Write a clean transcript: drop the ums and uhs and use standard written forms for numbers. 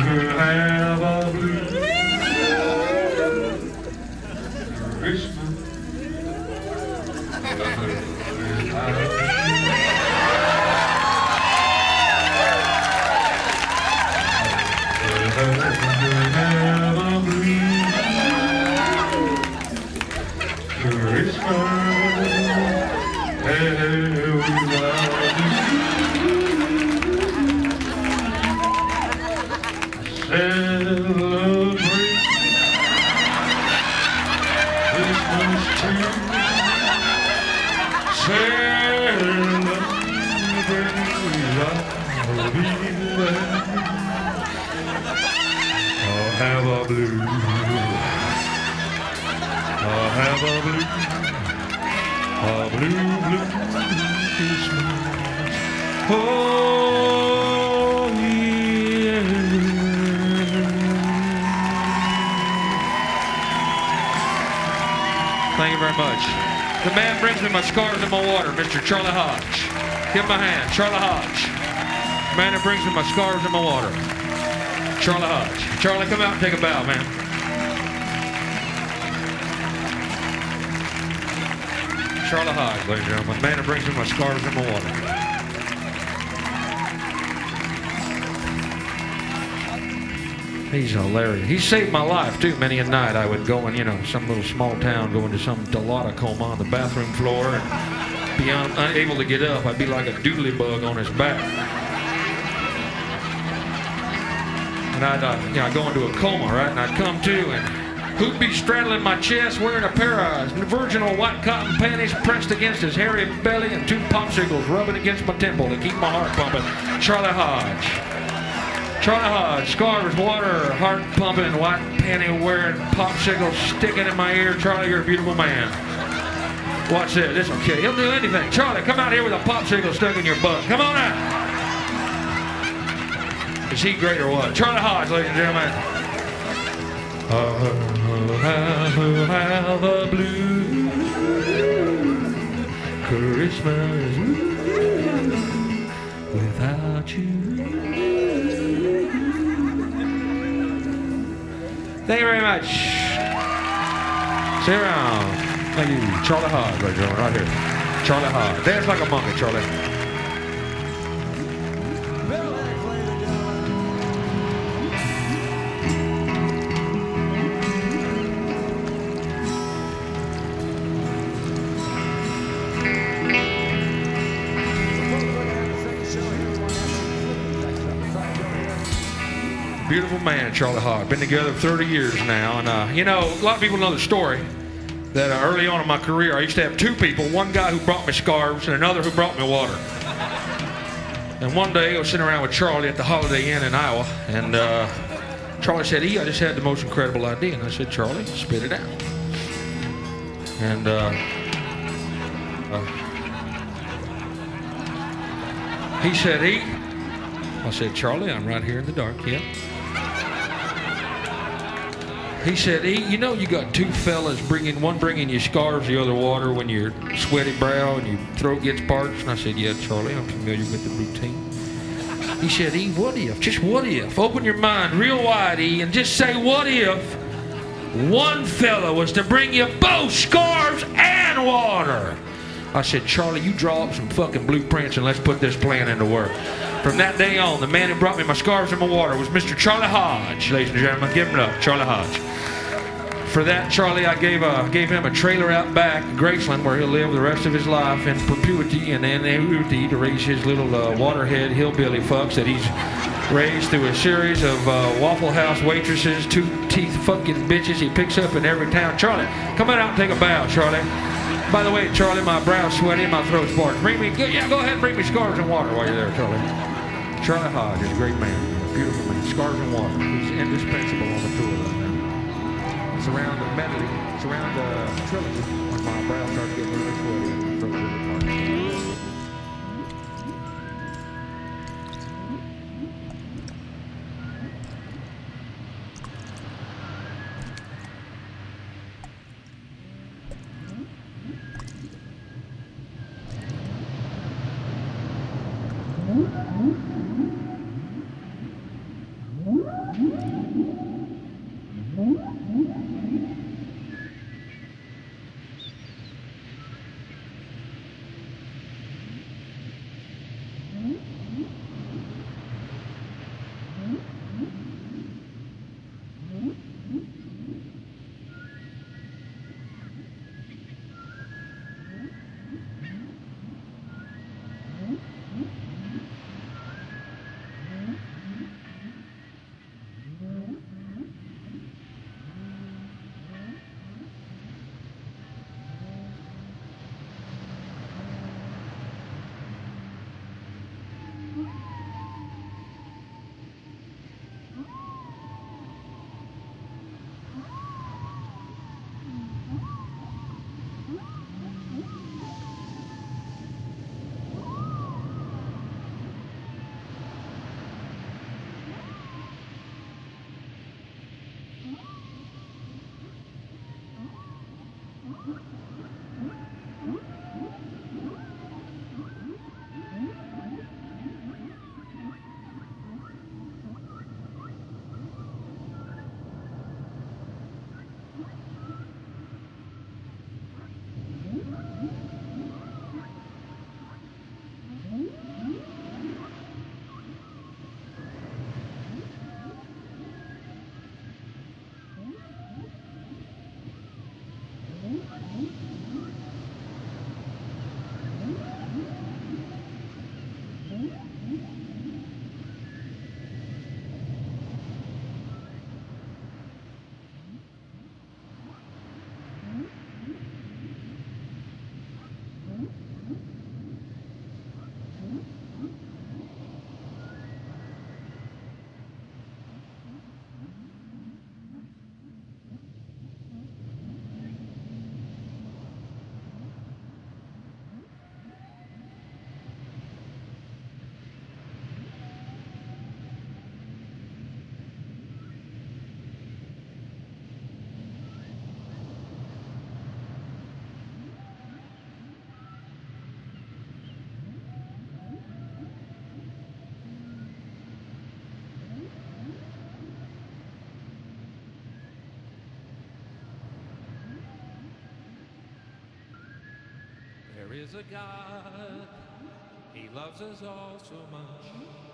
have a blue Christmas. Thank you very much. The man brings me my scars and my water, Mr. Charlie Hodge. Give him a hand, Charlie Hodge. The man that brings me my scars and my water, Charlie Hodge. Charlie, come out and take a bow, man. Charlie Hodge, ladies and gentlemen, the man that brings me my scars and my water. He's hilarious. He saved my life, too. Many a night I would go in, some little small town, go into some Delata on the bathroom floor and be unable to get up. I'd be like a doodly bug on his back. And I'd go into a coma, right? And I'd come to, and who'd be straddling my chest wearing a pair of virginal white cotton panties pressed against his hairy belly and 2 popsicles rubbing against my temple to keep my heart pumping? Charlie Hodge. Charlie Hodge, scars, water, heart pumping, white panty wearing, popsicle sticking in my ear. Charlie, you're a beautiful man. Watch this. This will kill you. He'll do anything. Charlie, come out here with a popsicle stuck in your butt. Come on out. Is he great or what? Charlie Hodge, ladies and gentlemen. Have a blue Christmas without you. Thank you very much. Stay around. Thank you. Charlie Hodge, ladies and gentlemen, right here. Charlie Hodge. Dance like a monkey, Charlie. Beautiful man, Charlie Hodge. Been together 30 years now. And, a lot of people know the story that early on in my career, I used to have 2 people, one guy who brought me scarves and another who brought me water. And one day I was sitting around with Charlie at the Holiday Inn in Iowa, and Charlie said, I just had the most incredible idea. And I said, Charlie, spit it out. And he said, I said, Charlie, I'm right here in the dark, yeah. He said, you got 2 fellas one bringing you scarves, the other water when you're sweaty brow and your throat gets parched. And I said, yeah, Charlie, I'm familiar with the routine. He said, what if, just what if, open your mind real wide, and just say, what if one fella was to bring you both scarves and water? I said, Charlie, you draw up some fucking blueprints and let's put this plan into work. From that day on, the man who brought me my scarves and my water was Mr. Charlie Hodge, ladies and gentlemen. Give him it up, Charlie Hodge. For that, Charlie, I gave him a trailer out back in Graceland where he'll live the rest of his life in perpetuity and annuity to raise his little waterhead hillbilly fucks that he's raised through a series of Waffle House waitresses, 2-teeth fucking bitches he picks up in every town. Charlie, come on out and take a bow, Charlie. By the way, Charlie, my brow's sweaty and my throat's parched. Go ahead and bring me scarves and water while you're there, Charlie. Charlie Hodge is a great man, beautiful man. Scarves and water. He's indispensable on the tour right now. It's around the medley, it's around the trilogy when my brow starts getting really sweaty and my throat's really parched. There is a God, He loves us all so much.